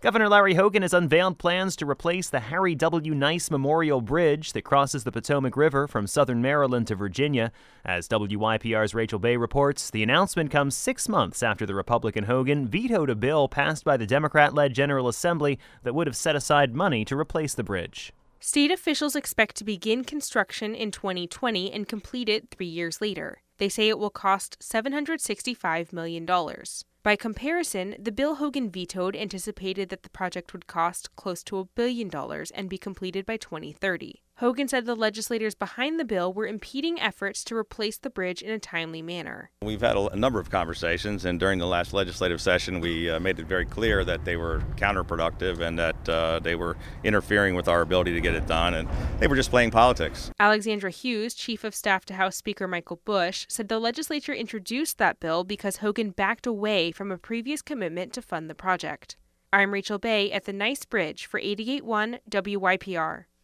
Governor Larry Hogan has unveiled plans to replace the Harry W. Nice Memorial Bridge that crosses the Potomac River from southern Maryland to Virginia. As WYPR's Rachel Bay reports, the announcement comes 6 months after the Republican Hogan vetoed a bill passed by the Democrat-led General Assembly that would have set aside money to replace the bridge. State officials expect to begin construction in 2020 and complete it 3 years later. They say it will cost $765 million. By comparison, the bill Hogan vetoed anticipated that the project would cost close to $1 billion and be completed by 2030. Hogan said the legislators behind the bill were impeding efforts to replace the bridge in a timely manner. We've had a number of conversations, and during the last legislative session, we made it very clear that they were counterproductive and that they were interfering with our ability to get it done, and they were just playing politics. Alexandra Hughes, chief of staff to House Speaker Michael Bush, said the legislature introduced that bill because Hogan backed away from a previous commitment to fund the project. I'm Rachel Bay at the Nice Bridge for 88.1 WYPR.